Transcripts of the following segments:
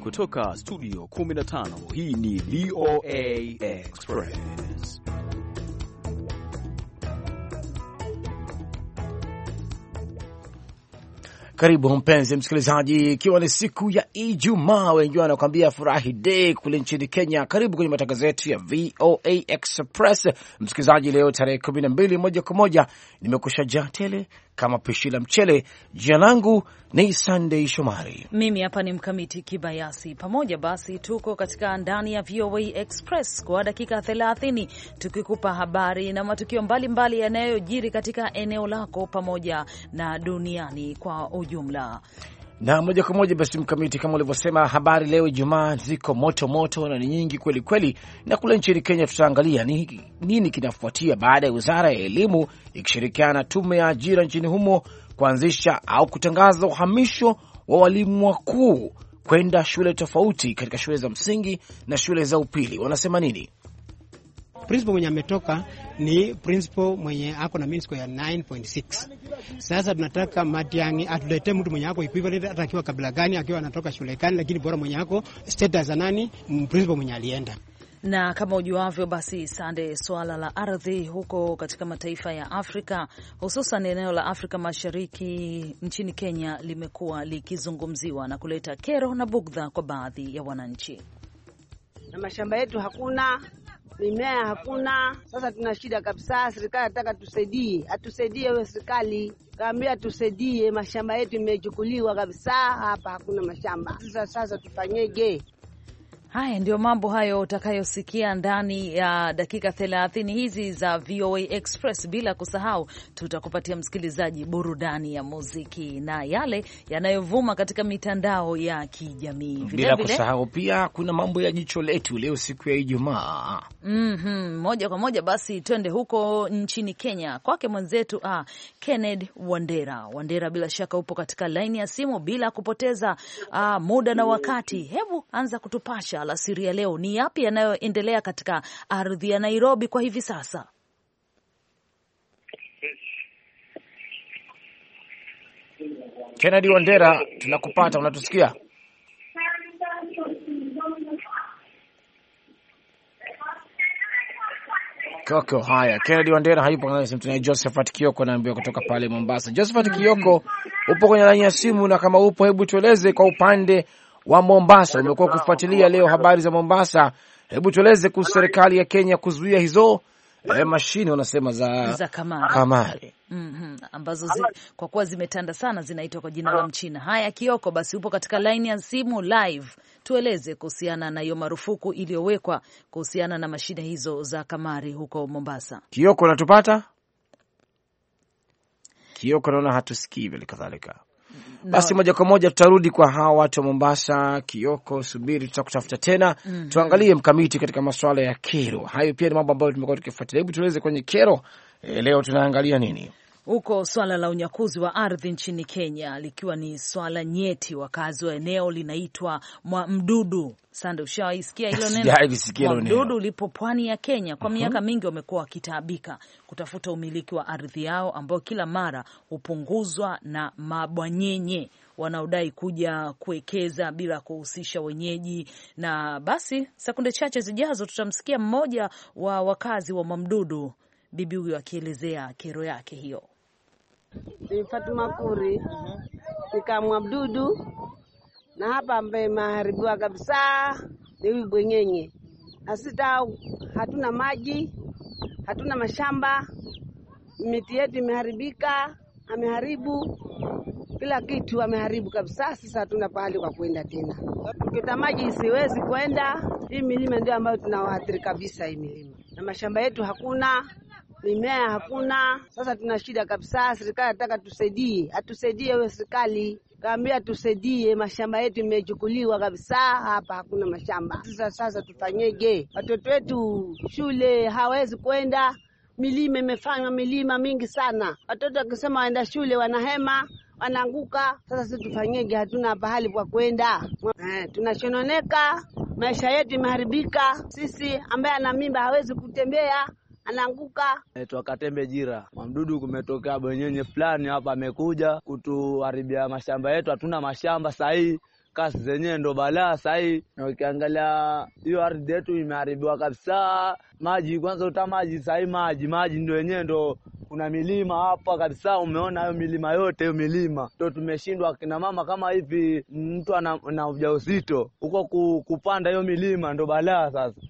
Kutoka studio 15, hii ni VOA Express. Karibu mpenzi msikilizaji, ikiwa ni siku ya Ijumaa, wengi wanakuambia furahi day kule nchini Kenya. Karibu kwenye matangazo yetu ya VOA Express. Msikilizaji, leo tarehe 12, moja kwa moja nimekushajaa tele kama pishi la mchele. Jina langu ni Sunday Shomari. Mimi hapa ni Mkamiti Kibayasi. Pamoja basi tuko katika ndani ya VOA Express kwa dakika 30 tukikupa habari na matukio mbalimbali yanayojiri katika eneo lako pamoja na duniani kwa ujumla. Na moja kwa moja basi Mkamiti, kama ulivyosema, habari leo Ijumaa ziko moto moto na ni nyingi kweli kweli. Na kule nchini Kenya tutaangalia nini kinafuatia baada ya Wizara ya Elimu ikishirikiana na Tume ya Ajira nchini humo kuanzisha au kutangaza uhamisho wa walimu wakuu kwenda shule tofauti katika shule za msingi na shule za upili. Wanasema nini? Principal mwenye ametoka ni principal mwenye ako na mean score ya 9.6. Sasa tunataka Matiang'i atulete mtu mwenye ako equivalent hata akiwa kabila gani, akiwa anatoka shule gani, lakini bora mwenye ako status za nani, principal mwenye alienda. Na kama ujuavyo basi Sande, swala la ardhi huko katika mataifa ya Afrika, hususan eneo la Afrika Mashariki nchini Kenya, limekuwa likizungumziwa na kuleta kero na bugdha kwa baadhi ya wananchi. Na mashamba yetu hakuna, mimea hakuna. Sasa tuna shida kabisa. Serikali nataka tusaidie, atusaidie wewe serikali. Kaambia tusaidie, mashamba yetu imechukuliwa kabisa, hapa hakuna mashamba. Sasa tufanyeje? Haya ndio mambo hayo utakayosikia ndani ya dakika 30 hizi za VOA Express. Bila kusahau tutakupatia msikilizaji burudani ya muziki na yale yanayovuma katika mitandao ya kijamii. Bila kusahau pia kuna mambo ya jicho letu leo siku ya Ijumaa. Moja kwa moja basi twende huko nchini Kenya kwake mwenzetu Kennedy Wandera. Wandera, bila shaka upo katika line ya simu. Bila kupoteza muda na wakati, hebu anza kutupasha alasiri ya leo, ni yapi yanayoendelea katika ardhi ya Nairobi kwa hivi sasa? Kennedy Wandera, tunakupata, unatusikia? Koko, haya, Kennedy Wandera haipo. Tuna Josephat Kioko naambiwa kutoka pale Mombasa. Josephat Kioko, upo kwenye laini ya simu, na kama upo, hebu tueleze kwa upande wa Mombasa. Umekuwa kufuatilia leo habari za Mombasa, hebu tueleze kuhusu serikali ya Kenya kuzuia hizo mashine wanasema za kamari. Ambazo kwa kuwa zimetanda sana zinaitwa kwa jina la Mchina. Haya Kioko, basi upo katika line ya simu live, tueleze kuhusiana na hiyo marufuku iliyowekwa kuhusiana na mashine hizo za kamari huko Mombasa. Kioko, unatupata? Kioko, naona hatusikii vile kadhalika. Basi moja kwa moja tutarudi kwa hawa watu wa Mombasa. Kioko, subiri, tutakutafuta tena. Tuangalie Mkamiti katika masuala ya kero. Hayo pia ni mambo ambayo tumekuwa tukifuatilia. Hebu tueleze kwenye kero leo tunaangalia nini? Huko swala la unyakuzi wa ardhi nchini Kenya likiwa ni swala nyeti. Wakazi wa eneo linaitwa Mwamdudu. Sande, ushawaisikia hilo neno? Mwamdudu lipo pwani ya Kenya. Kwa miaka mingi wamekuwa wakitaabika kutafuta umiliki wa ardhi yao ambao kila mara hupunguzwa na mabwanyenye wanaodai kuja kuwekeza bila kuhusisha wenyeji. Na basi sekunde chache zijazo tutamsikia mmoja wa wakazi wa Mwamdudu, bibi huyo akielezea kero yake hiyo. Ni Fatuma Kuri, nika Mwamdudu, na hapa ambaye maharibiwa kabisa ni Bwenyenye. Asita hatuna maji, hatuna mashamba, miti yetu imeharibika, ameharibu kila kitu, ameharibu kabisa. Sasa hatuna pahali kwa kwenda tena. Kita maji isiwezi kwenda. Hii milima ndio ambayo tunawaathiri kabisa, hii milima. Na mashamba yetu hakuna, mimea hakuna. Sasa tuna shida kabisa. Serikali nataka tusaidie, atusaidie wewe serikali. Kaambia tusaidie, mashamba yetu imechukuliwa kabisa, hapa hakuna mashamba. Sasa tufanyeje? Watoto wetu shule hawezi kwenda, milima imefanywa milima mingi sana. Watoto wakisema waenda shule wanahema, wanaanguka. Sasa sisi tufanyeje? Hatuna pahali pa kwenda. Tunashononeka, maisha yetu imeharibika. Sisi ambaye ana mimba hawezi kutembea, anaanguka. Tuakatembe jira. Mwamdudu kumetokea Bwenyenye fulani hapa amekuja kutuharibia mashamba yetu. Hatuna mashamba sahihi. kasi zenyewe ndo balaa sahi. Na ukiangalia hiyo ardhi yetu imeharibiwa kabisa. Maji kwanza utamaji sahi, maji ndio yenyewe ndo kuna milima hapa kabisa. Umeona hayo milima yote, hiyo milima ndio tumeshindwa kina mama kama hivi, mtu ana ujauzito huko kupanda hiyo milima ndo balaa sasa.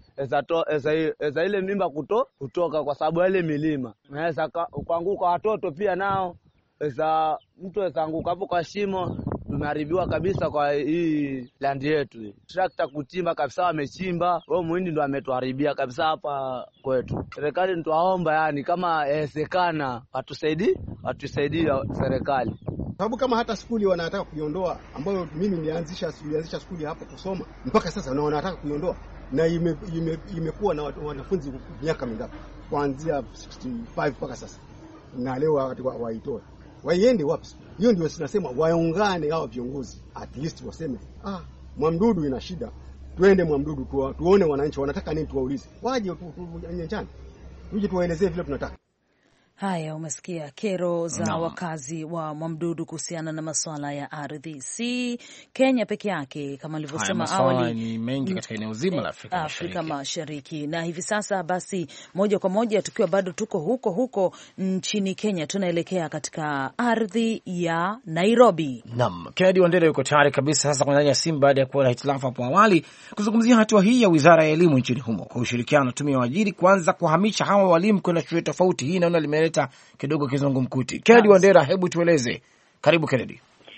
Eza ile mimba kutoka kwa sababu ile milima. Naweza kuanguka watoto pia nao. Eza mtu asanguka hapo kwa shimo. Tumeharibiwa kabisa kwa hii land yetu. Trakta kuchimba kabisa wamechimba. Wao muhindi ndo ametuharibia kabisa hapa kwetu. Serikali nituwaomba yani kama inawezekana watusaidie serikali. Sababu kama hata skuli wanataka kuiondoa, ambayo mimi nilianzisha skuli hapo kusoma. Mpaka sasa na wanataka kuiondoa. Na imekuwa na wanafunzi miaka mingapi? Kuanzia 65 mpaka sasa. Na leo waitoe. Waiende wapi? Hiyo ndio tunasema waungane hao viongozi. At least waseme, Mwamdudu ina shida. Twende Mwamdudu tuone wananchi wanataka nini, tuwaulize. Waje nyanjani. Tuje tuwaelezee vile tunataka. Haya, umesikia kero za wakazi wa Mwamdudu kuhusiana na masuala ya ardhi. Si Kenya peke yake kama alivyosema awali, ni mengi katika eneo zima la Afrika Mashariki. Na hivi sasa basi moja kwa moja tukiwa bado tuko huko nchini Kenya, tunaelekea katika ardhi ya Nairobi. Naam, Kennedy Wandera yuko tayari kabisa sasa kwa ndani ya simu baada ya kuwa na hitilafu hapo awali kuzungumzia hatua hii ya Wizara ya Elimu nchini humo kwa ushirikiano na tume ya waajiri kuanza kuhamisha hawa walimu kwenda shule tofauti. Hii naona limeleta kidogo kizungumkuti. Kennedy Wandera, hebu tueleze. Karibu Kennedy.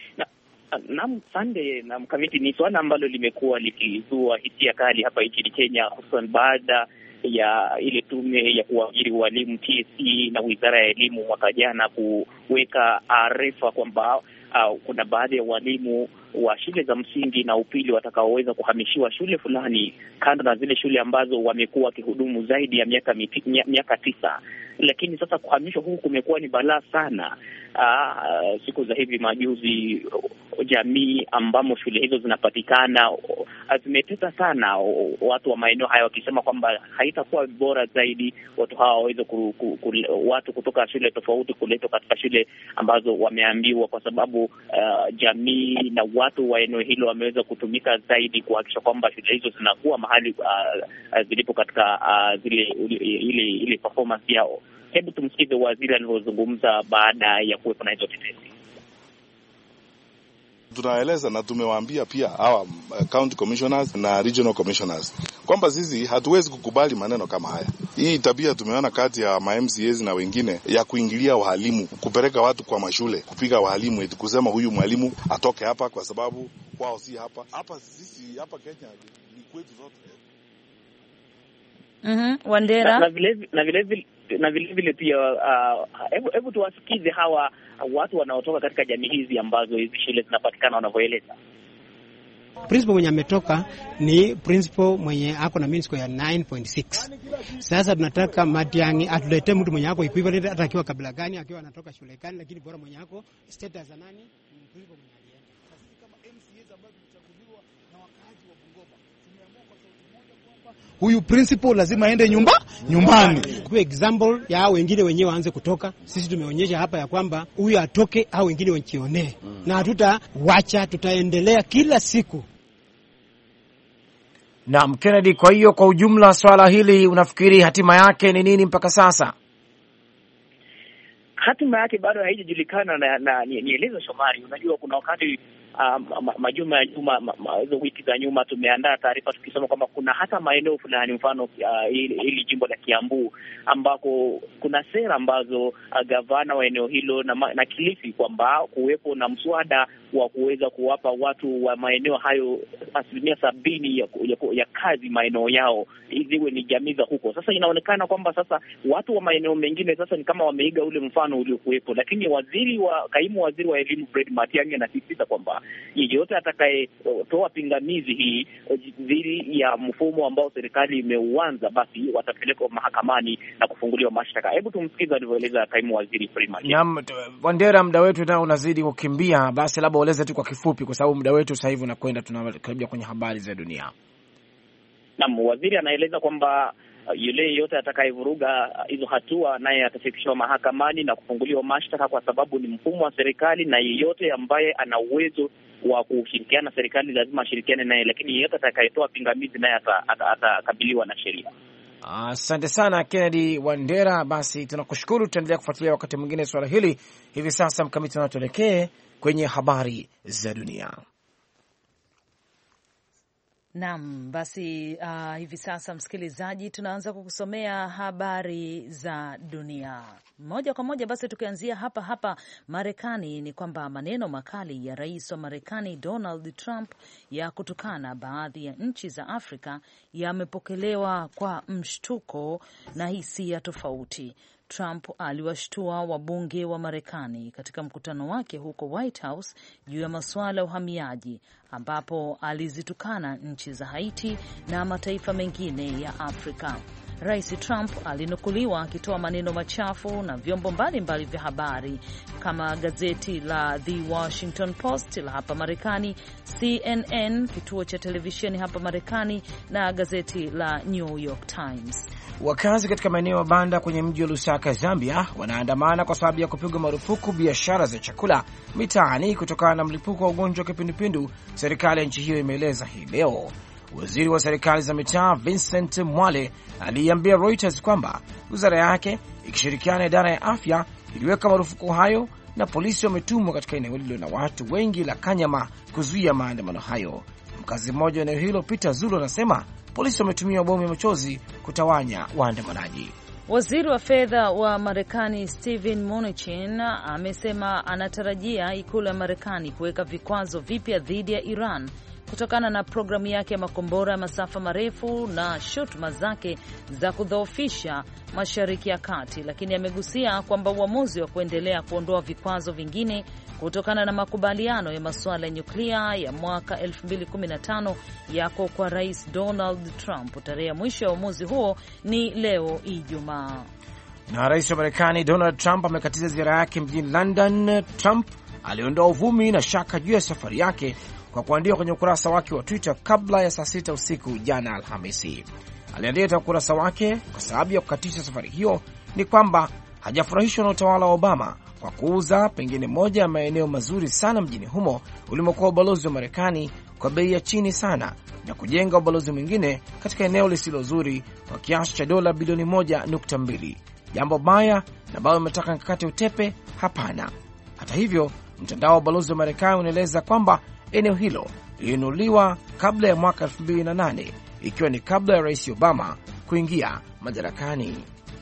Naam, Sunday na mkamiti, ni swala ambalo limekuwa likizua hisia kali hapa nchini Kenya, hususan baada ya ile tume ya kuajiri walimu TSC na Wizara ya Elimu mwaka jana kuweka arifa kwamba kuna baadhi ya walimu wa shule za msingi na upili watakaoweza kuhamishiwa shule fulani kando na zile shule ambazo wamekuwa wakihudumu zaidi ya miaka 9. Lakini sasa kuhamishwa huku kumekuwa ni balaa sana. Siku za hivi majuzi jamii ambamo shule hizo zinapatikana zimeteta sana, watu wa maeneo haya wakisema kwamba haitakuwa bora zaidi watu hawa waweze watu kutoka shule tofauti kuletwa katika shule ambazo wameambiwa, kwa sababu jamii na watu wa eneo hilo wameweza kutumika zaidi kuhakikisha kwamba shule hizo zinakuwa mahali zilipo katika ile performance yao. Hebu tumsikize waziri alivyozungumza baada ya kuwepo na hizo tetesi. Tunaeleza na tumewaambia pia hawa county commissioners na regional commissioners kwamba sisi hatuwezi kukubali maneno kama haya. Hii tabia tumeona kati ya MCAs na wengine ya kuingilia walimu, kupeleka watu kwa mashule, kupiga walimu eti kusema huyu mwalimu atoke hapa kwa sababu wao si hapa. Hapa sisi hapa Kenya ni kwetu zote. Wandera. Na vile pia hebu tuwasikize hawa watu wanaotoka katika jamii hizi ambazo hizi shule zinapatikana wanavyoeleza. Principal mwenye ametoka ni principal mwenye ako na mean score ya 9.6. Sasa tunataka Matiang'i atulete mtu mwenye ako equivalent hata akiwa kabla gani, akiwa anatoka shule gani, lakini bora mwenye ako status za nani principal mwenye alienda. Sasa kama MCAs ambao tumechaguliwa na wakaaji wa Bungoma, tumeamua kwa sauti moja kwamba huyu principal lazima aende nyumbani. Kwa example ya hao wengine wenyewe waanze kutoka. Sisi tumeonyesha hapa ya kwamba huyu atoke au wengine wakione. Na hatutawacha, tutaendelea kila siku. Naam, Kennedy, kwa hiyo kwa ujumla swala hili unafikiri hatima yake ni nini mpaka sasa? Hatima yake bado haijajulikana na nieleze Shomari, unajua kuna wakati majuma ya nyuma, hizo wiki za nyuma tumeandaa taarifa tukisema kwamba kuna hata maeneo fulani, mfano hili jimbo la Kiambu ambako kuna sera ambazo gavana wa eneo hilo na Kilifi kwamba kuwepo na mswada wa kuweza kuwapa watu wa maeneo hayo 70% ya kazi maeneo yao ziwe ni jamii za huko. Sasa inaonekana kwamba sasa watu wa maeneo mengine sasa ni kama wameiga ule mfano uliokuwepo, lakini kaimu waziri wa elimu Fred Matiang'i anasisitiza kwamba yeyote atakayetoa pingamizi hii dhidi ya mfumo ambao serikali imeuanza basi watapelekwa mahakamani na kufunguliwa mashtaka. Hebu tumsikize alivyoeleza kaimu waziri Fred Matiang'i. Naam, Wandera, muda wetu nao unazidi kukimbia, basi labda ueleze tu kwa kifupi kwa sababu muda wetu sasa hivi unakwenda, tunakaribia kwenye habari za dunia. Naam, waziri anaeleza kwamba yule yote atakayevuruga hizo hatua naye atafikishwa mahakamani na kufunguliwa mashtaka, kwa sababu ni mfumo wa serikali, na yeyote ambaye ana uwezo wa kushirikiana na serikali lazima ashirikiane naye, lakini yeyote atakayetoa pingamizi naye atakabiliwa na sheria. Asante sana Kennedy Wandera. Basi tunakushukuru, tutaendelea kufuatilia wakati mwingine swala hili. Hivi sasa Mkamiti, na tuelekee kwenye habari za dunia. Naam, basi hivi sasa msikilizaji, tunaanza kukusomea habari za dunia moja kwa moja. Basi tukianzia hapa Marekani, ni kwamba maneno makali ya rais wa Marekani Donald Trump ya kutukana baadhi ya nchi za Afrika yamepokelewa kwa mshtuko na hisia tofauti. Trump aliwashtua wabunge wa Marekani katika mkutano wake huko White House juu ya masuala ya uhamiaji, ambapo alizitukana nchi za Haiti na mataifa mengine ya Afrika. Rais Trump alinukuliwa akitoa maneno machafu na vyombo mbalimbali vya habari kama gazeti la The Washington Post la hapa Marekani, CNN, kituo cha televisheni hapa Marekani, na gazeti la New York Times. Wakazi katika maeneo ya banda kwenye mji wa Lusaka, Zambia, wanaandamana kwa sababu ya kupigwa marufuku biashara za chakula mitaani kutokana na mlipuko wa ugonjwa wa kipindupindu, serikali ya nchi hiyo imeeleza hii leo. Waziri wa serikali za mitaa Vincent Mwale aliambia Reuters kwamba wizara yake ikishirikiana na idara ya afya iliweka marufuku hayo, na polisi wametumwa katika eneo hilo na watu wengi la Kanyama kuzuia maandamano hayo. Mkazi mmoja wa eneo hilo Peter Zulu anasema polisi wametumia bomu ya machozi kutawanya waandamanaji. Waziri wa fedha wa Marekani Steven Mnuchin amesema anatarajia ikulu ya Marekani kuweka vikwazo vipya dhidi ya Iran kutokana na programu yake ya makombora ya masafa marefu na shutuma zake za kudhoofisha Mashariki ya Kati, lakini amegusia kwamba uamuzi wa kuendelea kuondoa vikwazo vingine kutokana na makubaliano ya masuala ya nyuklia ya mwaka 2015 yako kwa Rais Donald Trump. Tarehe ya mwisho ya uamuzi huo ni leo Ijumaa. Na rais wa Marekani Donald Trump amekatiza ziara yake mjini London. Trump aliondoa uvumi na shaka juu ya safari yake kwa kuandika kwenye ukurasa wake wa Twitter kabla ya saa 6 usiku jana Alhamisi. Aliandika katika ukurasa wake kwa sababu ya kukatisha safari hiyo ni kwamba hajafurahishwa na utawala wa Obama kwa kuuza pengine moja ya maeneo mazuri sana mjini humo ulimokuwa ubalozi wa Marekani kwa bei ya chini sana na kujenga ubalozi mwingine katika eneo lisilo zuri kwa kiasi cha dola bilioni 1.2. Jambo baya na ambalo umetaka nikakate utepe? Hapana. Hata hivyo, mtandao wa ubalozi wa Marekani unaeleza kwamba eneo hilo lilinunuliwa kabla ya mwaka 2008, ikiwa ni kabla ya Rais Obama kuingia madarakani.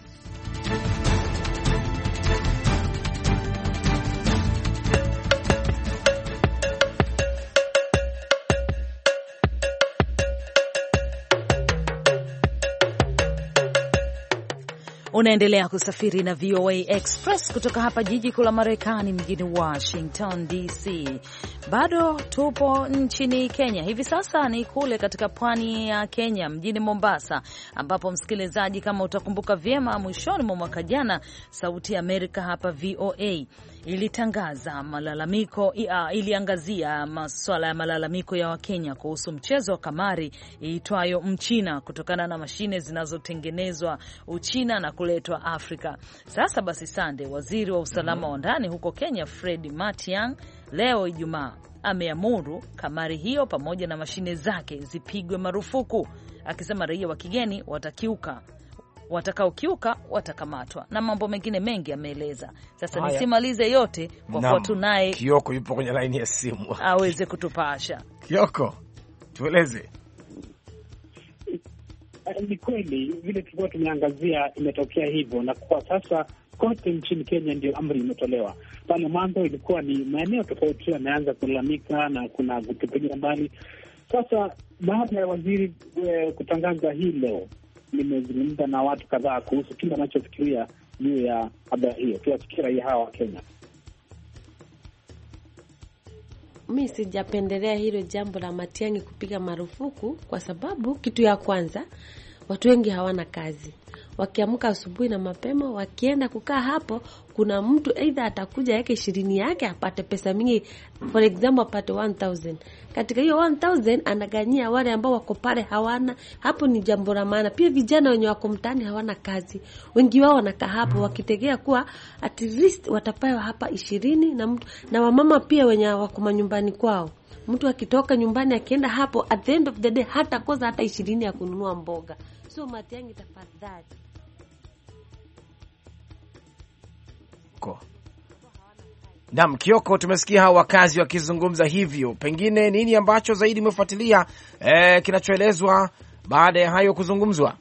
Unaendelea kusafiri na VOA Express kutoka hapa jiji kuu la Marekani mjini Washington DC. Bado tupo nchini Kenya. Hivi sasa ni kule katika pwani ya Kenya mjini Mombasa, ambapo msikilizaji, kama utakumbuka vyema, mwishoni mwa mwaka jana Sauti ya Amerika hapa VOA ilitangaza malalamiko, iliangazia masuala ya malalamiko ya Wakenya kuhusu mchezo wa kamari iitwayo Mchina kutokana na mashine zinazotengenezwa Uchina na kuletwa Afrika. Sasa basi, Sande, waziri wa usalama wa ndani huko Kenya Fred Matiang'i leo Ijumaa ameamuru kamari hiyo pamoja na mashine zake zipigwe marufuku, akisema raia wa kigeni watakaokiuka watakamatwa na mambo mengine mengi ameeleza. Sasa nisimalize yote kwa kuwa tunaye Kioko yupo kwenye line ya simu aweze kutupasha. Kioko, tueleze. Ni kweli vile tulikuwa tumeangazia imetokea hivyo, na kwa sasa kote nchini Kenya ndio amri imetolewa. Pale mwanzo ilikuwa ni maeneo tofauti yameanza kulalamika na kuna kutupilia mbali. Sasa baada ya waziri kutangaza hii leo, nimezungumza na watu kadhaa kuhusu kile wanachofikiria juu ya habari hiyo. Tuwasikie raia hawa wa Kenya. Mimi sijapendelea hilo jambo la Matiang'i kupiga marufuku kwa sababu kitu ya kwanza, watu wengi hawana kazi. wakiamka asubuhi na mapema, wakienda kukaa hapo, kuna mtu either atakuja yake 20 yake apate pesa mingi, for example apate 1000. Katika hiyo 1000 anaganyia wale ambao wako pale hawana. Hapo ni jambo la maana. Pia vijana wenye wako mtaani hawana kazi, wengi wao wanakaa hapo wakitegea kuwa at least watapewa hapa 20, na wamama pia wenye wako manyumbani kwao. Mtu akitoka nyumbani akienda hapo, at the end of the day hata kosa hata 20 ya kununua mboga. So Matiang'i, tafadhali. Naam, Kioko, tumesikia hao wakazi wakizungumza hivyo. Pengine nini ambacho zaidi umefuatilia kinachoelezwa baada ya hayo kuzungumzwa?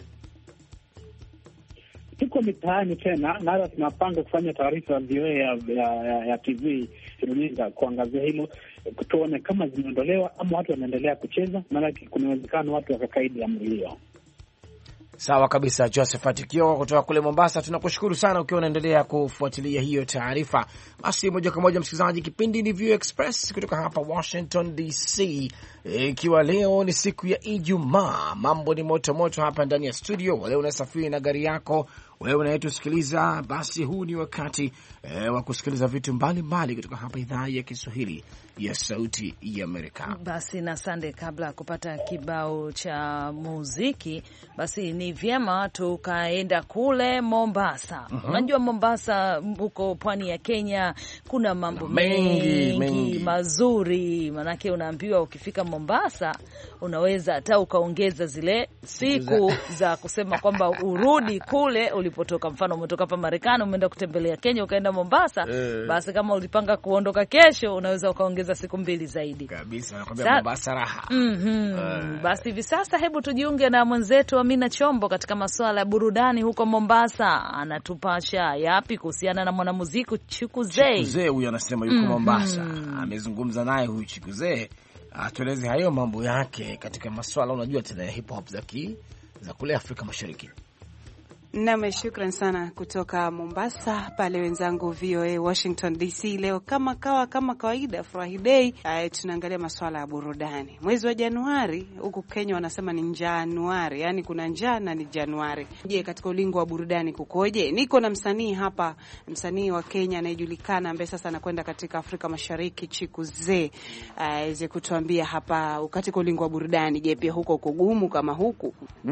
Tuko mitaani tena, na tunapanga kufanya taarifa ya VOA ya TV runinga kuangazia hilo, tuone kama zimeondolewa ama watu wanaendelea kucheza, maana kuna uwezekano watu wakakaidi amri hiyo. Sawa kabisa, Josephat Kioko kutoka kule Mombasa. Tunakushukuru sana ukiwa unaendelea kufuatilia hiyo taarifa. Basi moja kwa moja, msikilizaji, kipindi ni View Express kutoka hapa Washington DC, ikiwa leo ni siku ya Ijumaa. Mambo ni moto moto hapa ndani ya studio. Wale unasafiri na gari yako, wewe unayetusikiliza, basi huu ni wakati wa kusikiliza vitu mbalimbali kutoka hapa idhaa ya Kiswahili ya Sauti ya Amerika. Basi na Sande, kabla ya kupata kibao cha muziki, basi ni vyema tukaenda kule Mombasa. Unajua Mombasa huko pwani ya Kenya kuna mambo mengi mazuri, manake unaambiwa ukifika Mombasa unaweza hata ukaongeza zile siku za kusema kwamba urudi kule ulipotoka. Mfano umetoka hapa Marekani umeenda kutembelea Kenya ukaenda Mombasa, basi kama ulipanga kuondoka kesho unaweza ukaongeza siku 2 zaidi. Kabisa, nakwambia Mombasa raha. Basi hivi sasa hebu tujiunge na mwenzetu Amina Chombo katika masuala ya burudani huko Mombasa. Anatupasha yapi kuhusiana na mwanamuziki Chikuze? Chikuze huyu anasema yuko Mombasa. Amezungumza naye huyu Chikuze, atueleze hayo mambo yake katika masuala, unajua tena hip hop za kule Afrika Mashariki. Naam, shukran sana kutoka Mombasa pale wenzangu VOA Washington DC. Leo kama kawaida Friday, tunaangalia masuala ya burudani. Mwezi wa Januari huku Kenya wanasema ni Januari, yani kuna njaa na ni Januari. Je, katika ulingo wa burudani kukoje? Niko na msanii hapa, msanii wa Kenya anayejulikana ambaye sasa anakwenda katika Afrika Mashariki, Chikuze. Aweze kutuambia hapa katika ulingo wa burudani, je, pia huko kugumu kama huku?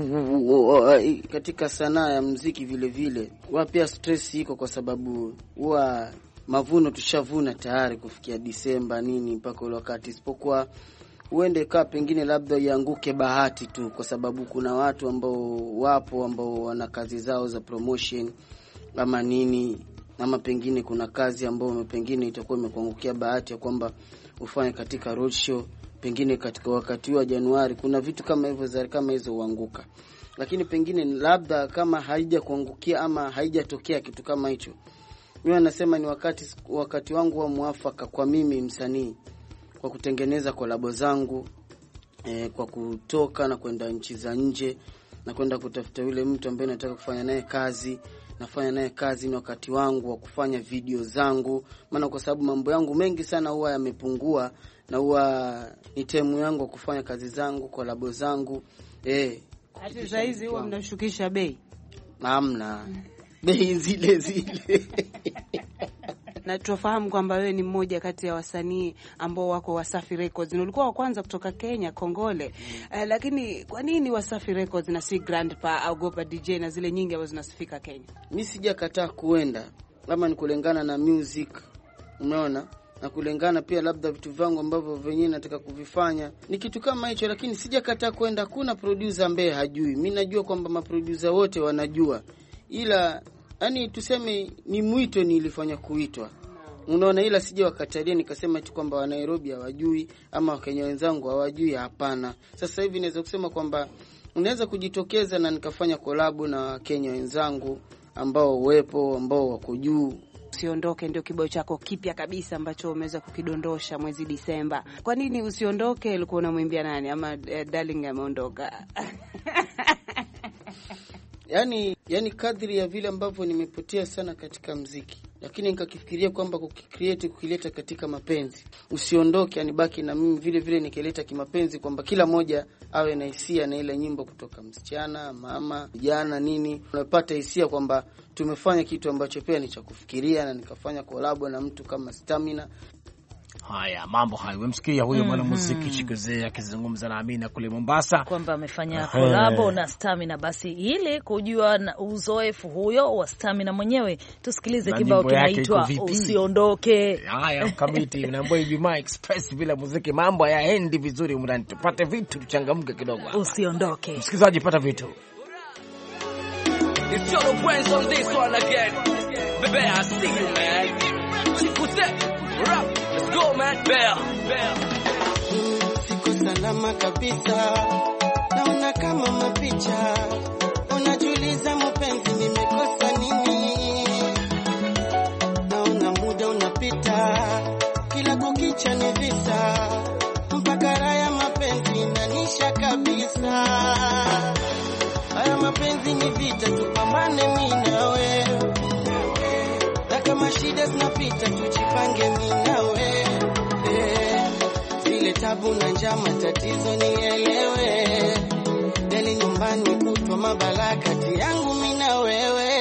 Katika sanaa ya muziki vile pia stress iko, kwa sababu huwa mavuno tushavuna tayari kufikia Disemba nini mpaka ule wakati, isipokuwa uende pengine labda ianguke bahati tu, kwa sababu kuna watu ambao wana kazi zao za promotion ama nini, ama pengine kuna kazi ambao pengine itakuwa imekuangukia bahati ya kwamba ufanye katika road show, pengine katika wakati wa Januari kuna vitu kama hivyo kama hizo huanguka. Lakini pengine labda kama haija kuangukia ama haijatokea kitu kama hicho, mimi nasema ni wakati wangu wa muafaka kwa mimi msanii, kwa kutengeneza kolabo zangu, kwa kutoka na kwenda nchi za nje na kwenda kutafuta yule mtu ambaye nataka kufanya naye kazi. Nafanya naye kazi ni wakati wangu wa kufanya video zangu, maana kwa sababu mambo yangu mengi sana huwa yamepungua, na huwa ni time yangu kufanya kazi zangu, kolabo zangu. Hata saizi huwa mnashukisha bei? Hamna. Bei zile. Na tufahamu kwamba wewe ni mmoja kati ya wasanii ambao wako Wasafi Records. Ulikuwa wa kwanza kutoka Kenya, Kongole. Lakini kwa nini Wasafi Records na si Grandpa au Gopa DJ na zile nyingi ambazo zinasifika Kenya? Mimi sijakataa kuenda, kama ni kulingana na music, umeona, na kulingana pia labda vitu vangu ambavyo venyewe nataka kuvifanya ni kitu kama hicho, lakini sijakataa kwenda. Kuna producer ambaye hajui, mimi najua kwamba maproducer wote wanajua, ila yani tuseme ni mwito nilifanya kuitwa, unaona, ila sije wakatalia nikasema eti kwamba wa Nairobi hawajui ama Wakenya wenzangu hawajui. Hapana, sasa hivi naweza kusema kwamba unaweza kujitokeza na nikafanya collab na Kenya wenzangu ambao wako juu. Usiondoke ndio kibao chako kipya kabisa ambacho umeweza kukidondosha mwezi Disemba. Kwa nini usiondoke? Ulikuwa unamwimbia nani, ama darling ameondoka? Yani kadri ya vile ambavyo nimepotea sana katika muziki, lakini nikakifikiria kwamba kukileta katika mapenzi. Usiondoke, yani baki na mimi vile vile nikileta kimapenzi, kwamba kila moja awe na hisia na ile nyimbo kutoka msichana, mama, vijana nini. Unapata hisia kwamba tumefanya kitu ambacho pia ni cha kufikiria, na nikafanya collab na mtu kama Stamina. Haya, mambo hayo. Umemsikia huyo mwanamuziki Chikuze akizungumza na Amina kule Mombasa kwamba amefanya collab na Stamina. Basi ili kujua uzoefu huyo wa Stamina mwenyewe, tusikilize kibao kinaitwa Usiondoke. Haya, Kamiti unaambiwa Ijumaa Express bila muziki mambo hayaendi vizuri. Mrani tupate vitu, tuchangamke kidogo. Usiondoke. Msikilizaji, pata vitu. It's your brains on this one again. Baby, I see you, man. Chikuze. Let's go, man. Bear. Siko salama kabisa, naona kama mapicha, unajiuliza mpenzi nimekosa nini? Naona muda unapita, kila kukicha ni visa, mpaka raya mapenzi inanisha kabisa. Haya mapenzi ni vita, tupambane mimi na wewe, na kama shida zinapita tujipange mimi na wewe. Zile tabu na njaa matatizo nielewe, deli nyumbani kutwa mabala kati yangu mimi na wewe.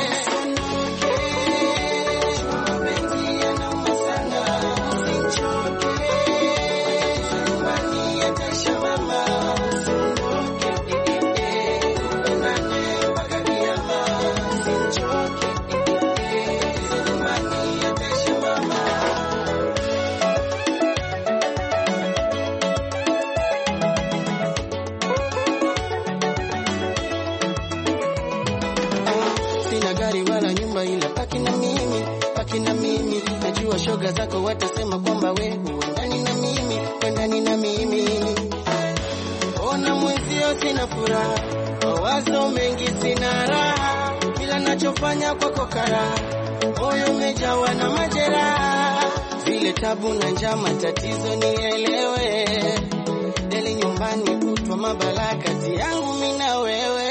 Shoga zako watasema kwamba wewe ndani na mimi, ndani na mimi. Ona mwenzio sina furaha, mawazo mengi sina raha, kila nachofanya kwako karaha, moyo umejawa na majeraha. Zile tabu na njaa matatizo nielewe, deli nyumbani kutwa mabala kati yangu mimi na wewe.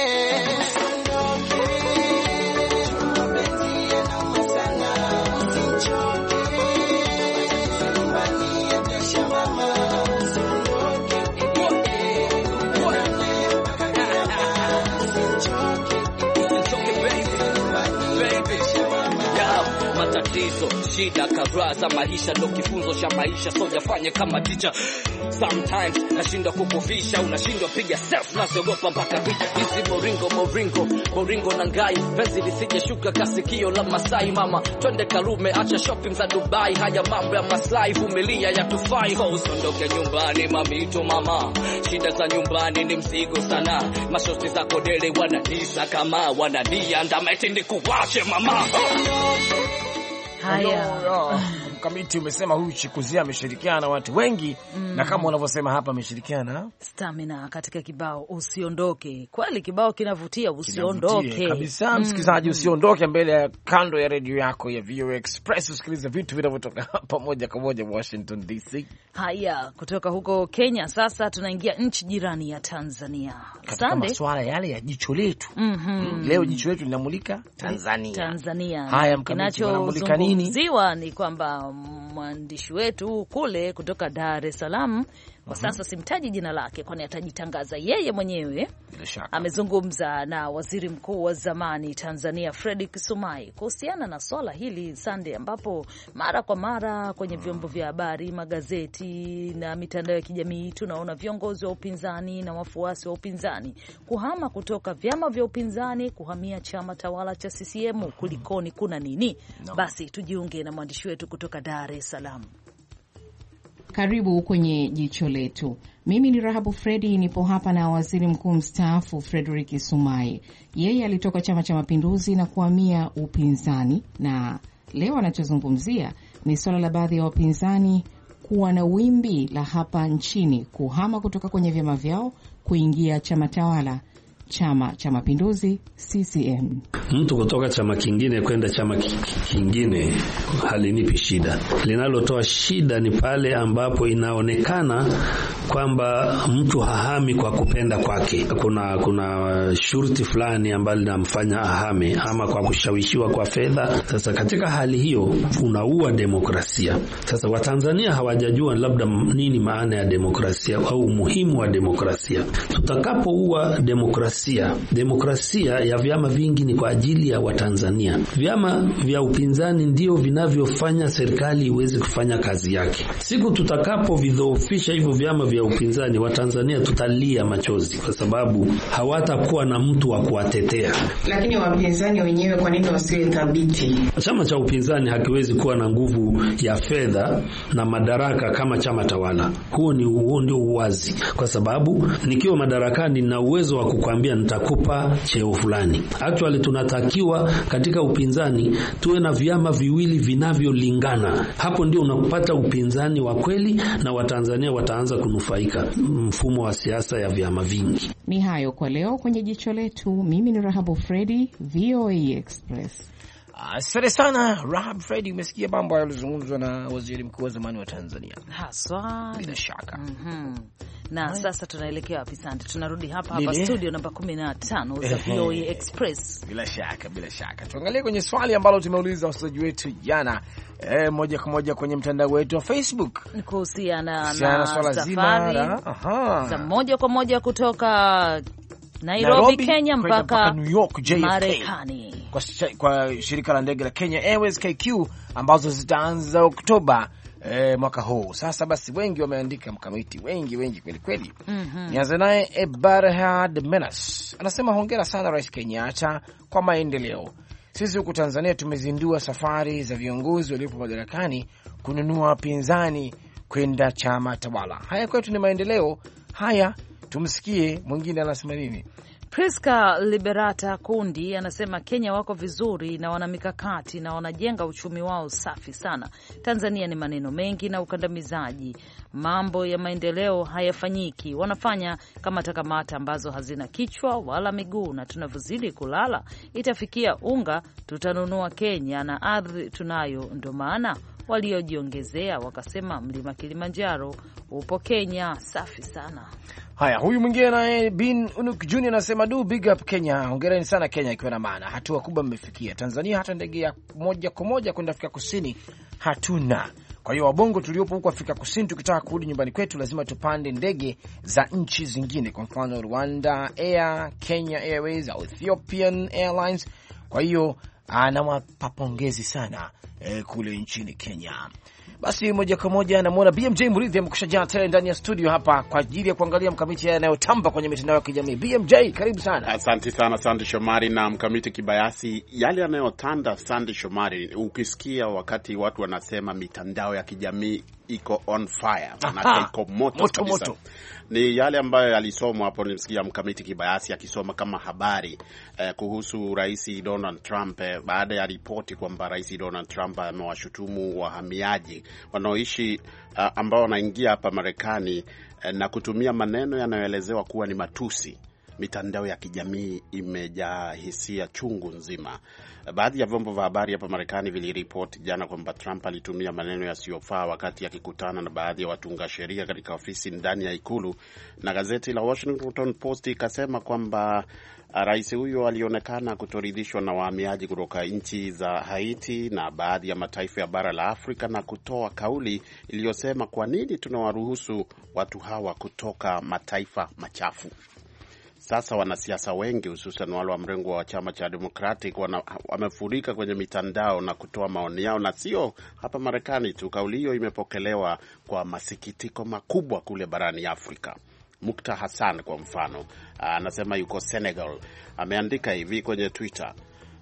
Shida kadhaa za maisha ndo kifunzo cha maisha, so jafanye kama teacher. Sometimes nashinda kukufisha, unashindwa piga self, nasiogopa mpaka vita. Hizi boringo na ngai, penzi lisije shuka kasikio la Masai. Mama twende Karume, acha shopping za Dubai, haya mambo ya maslahi, vumilia ya tufai. So usiondoke nyumbani mamito mama, shida za nyumbani ni mzigo sana. Mashosti zako dele wananisa kama wananiandama, eti ndikuwache mama. Haya. Kamiti umesema huyu Chikuze ameshirikiana na watu wengi na kama unavyosema hapa ameshirikiana na Stamina katika kibao Usiondoke. Kweli kibao kinavutia, usiondoke kabisa. Msikilizaji, usiondoke mbele ya kando ya redio yako ya VOA Express, usikilize vitu vinavyotoka hapa moja kwa moja Washington DC. Haya, kutoka huko Kenya sasa tunaingia nchi jirani ya Tanzania. Katika masuala yale ya jicho letu. Leo jicho letu linamulika Tanzania. Haya, kinachomulika nini? Ziwa ni kwamba mwandishi wetu kule kutoka Dar es Salaam kwa sasa simtaji jina lake kwani atajitangaza yeye mwenyewe, amezungumza na waziri mkuu wa zamani Tanzania Frederick Sumaye kuhusiana na swala hili Sunday, ambapo mara kwa mara kwenye vyombo vya habari, magazeti na mitandao ya kijamii tunaona viongozi wa upinzani na wafuasi wa upinzani kuhama kutoka vyama vya upinzani kuhamia chama tawala cha CCM. Kulikoni, kuna nini? Basi tujiunge na mwandishi wetu kutoka Dar es Salaam. Karibu kwenye jicho letu. Mimi ni Rahabu Fredi, nipo hapa na waziri mkuu mstaafu Frederick Sumaye. Yeye alitoka Chama cha Mapinduzi na kuhamia upinzani, na leo anachozungumzia ni swala la baadhi ya wapinzani kuwa na wimbi la hapa nchini kuhama kutoka kwenye vyama vyao kuingia chama tawala, Chama cha Mapinduzi CCM. Mtu kutoka chama kingine kwenda chama kingine halinipi shida. Linalotoa shida ni pale ambapo inaonekana kwamba mtu hahami kwa kupenda kwake. Kuna shurti fulani ambalo linamfanya ahame, ama kwa kushawishiwa kwa fedha. Sasa katika hali hiyo unaua demokrasia. Sasa Watanzania hawajajua labda nini maana ya demokrasia au umuhimu wa demokrasia. Tutakapoua demokrasia ya vyama vingi ni kwa ajili ya Watanzania. Vyama vya upinzani ndio vinavyofanya serikali iweze kufanya kazi yake. Siku tutakapo vidhoofisha hivyo vyama vya upinzani, Watanzania tutalia machozi kwa sababu hawatakuwa na mtu wa kuwatetea. Lakini wapinzani wenyewe kwa nini wasiwe thabiti? Chama cha upinzani hakiwezi kuwa na nguvu ya fedha na madaraka kama chama tawala. Huo ndio uwazi, kwa sababu nikiwa madarakani na uwezo wa kukwambia nitakupa cheo fulani. Actually tunatakiwa katika upinzani tuwe na vyama viwili vinavyolingana. Hapo ndio unapata upinzani wa kweli na Watanzania wataanza kunufaika mfumo wa siasa ya vyama vingi. Ni hayo kwa leo kwenye jicho letu. Mimi ni Rahabu Fredi, VOA Express. Asante sana Rahab Fredi, umesikia mambo yalizungumzwa na waziri mkuu wa zamani wa Tanzania. Haswa bila shaka. Na sasa tunaelekea wapi Sante? Tunarudi hapa studio namba 15 za VOA Express. Bila shaka. Tuangalie kwenye swali ambalo tumeuliza wasikilizaji wetu jana, moja kwa moja kwenye mtandao wetu wa Facebook. Kuhusiana na safari za moja kwa moja kutoka Nairobi Kenya mpaka New York Marekani kwa shirika la ndege la Kenya Airways KQ ambazo zitaanza Oktoba mwaka huu. Sasa basi wengi wameandika mkamiti, wengi kweli. Nianze naye Eberhard Menas. Anasema hongera sana Rais Kenyatta kwa maendeleo. Sisi huku Tanzania tumezindua safari za viongozi waliopo madarakani kununua wapinzani kwenda chama tawala. Haya kwetu ni maendeleo. Haya, tumsikie mwingine anasema nini. Priska Liberata Kundi anasema Kenya wako vizuri na wana mikakati na wanajenga uchumi wao safi sana. Tanzania ni maneno mengi na ukandamizaji. Mambo ya maendeleo hayafanyiki. Wanafanya kama takamata ambazo hazina kichwa wala miguu, na tunavyozidi kulala itafikia unga tutanunua Kenya na ardhi tunayo. Ndio maana waliojiongezea wakasema mlima Kilimanjaro upo Kenya. Safi sana. Haya, huyu mwingine naye Bin Unuk Junior anasema big up Kenya. Hongereni sana Kenya, ikiwa na maana hatua kubwa mmefikia. Tanzania hata ndege ya moja kwa moja kwenda Afrika Kusini hatuna. Kwa hiyo wabongo tuliopo huko Afrika Kusini tukitaka kurudi nyumbani kwetu lazima tupande ndege za nchi zingine, kwa mfano Rwanda Air, Kenya Airways au Ethiopian Airlines. Kwa hiyo anawapa pongezi sana kule nchini Kenya. Basi moja kwa moja namuona BMJ Muridhi amekushajaa tele ndani ya studio hapa kwa ajili ya kuangalia mkamiti yanayotamba kwenye mitandao ya kijamii. BMJ, karibu sana. Asante sana Sandy Shomari na mkamiti Kibayasi. Yale yanayotanda Sandy Shomari, ukisikia wakati watu wanasema mitandao ya kijamii iko on fire, na iko moto. Ni yale ambayo yalisomwa hapo. Nimsikia mkamiti Kibayasi akisoma kama habari kuhusu Rais Donald Trump baada ya ripoti kwamba Rais Donald Trump amewashutumu wahamiaji wanaoishi ambao wanaingia hapa Marekani na kutumia maneno yanayoelezewa kuwa ni matusi. Mitandao ya kijamii imejaa hisia chungu nzima. Baadhi ya vyombo vya habari hapa Marekani viliripoti jana kwamba Trump alitumia maneno yasiyofaa wakati akikutana na baadhi ya watunga sheria katika ofisi ndani ya ikulu, na gazeti la Washington Post ikasema kwamba rais huyo alionekana kutoridhishwa na wahamiaji kutoka nchi za Haiti na baadhi ya mataifa ya bara la Afrika, na kutoa kauli iliyosema kwa nini tunawaruhusu watu hawa kutoka mataifa machafu. Sasa wanasiasa wengi hususan wale wa mrengo wa chama cha Democratic wamefurika kwenye mitandao na kutoa maoni yao, na sio hapa Marekani tu. Kauli hiyo imepokelewa kwa masikitiko makubwa kule barani Afrika. Mukta Hassan kwa mfano anasema yuko Senegal, ameandika hivi kwenye Twitter: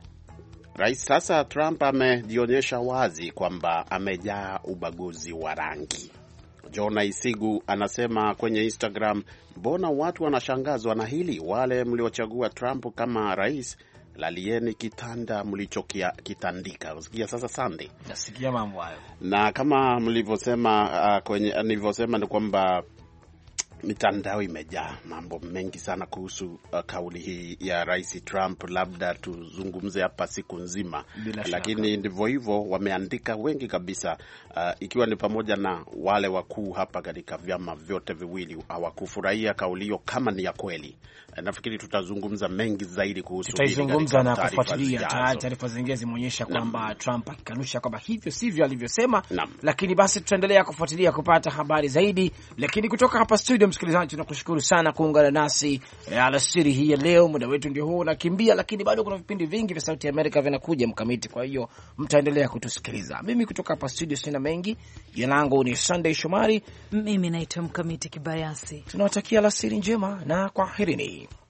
Rais sasa Trump amejionyesha wazi kwamba amejaa ubaguzi wa rangi. Jona Isigu anasema kwenye Instagram, mbona watu wanashangazwa na hili? Wale mliochagua Trump kama rais, lalieni kitanda mlichokitandika. Usikia sasa Sunday? Nasikia mambo hayo. Na kama mlivyosema nilivyosema ni kwamba Mitandao imejaa mambo mengi sana kuhusu kauli hii ya Rais Trump. Labda tuzungumze hapa siku nzima, lakini ndivyo hivyo wameandika wengi kabisa, ikiwa ni pamoja na wale wakuu hapa katika vyama vyote viwili hawakufurahia kauli hiyo kama ni ya kweli. Nafikiri tutazungumza mengi zaidi kuhusu hili, tutazungumza na kufuatilia. Taarifa zingine zimeonyesha kwamba Trump akikanusha kwamba hivyo sivyo alivyosema, lakini basi tutaendelea kufuatilia kupata habari zaidi. Lakini kutoka hapa studio, msikilizaji, tunakushukuru sana kuungana nasi alasiri hii ya leo. Muda wetu ndio huo unakimbia, lakini bado kuna vipindi vingi vya Sauti ya Amerika vinakuja mkamiti, kwa hiyo mtaendelea kutusikiliza. Mimi kutoka hapa studio sina mengi. Jina langu ni Sunday Shomari, mimi naitwa Mkamiti Kibayasi. Tunawatakia alasiri njema na kwaherini.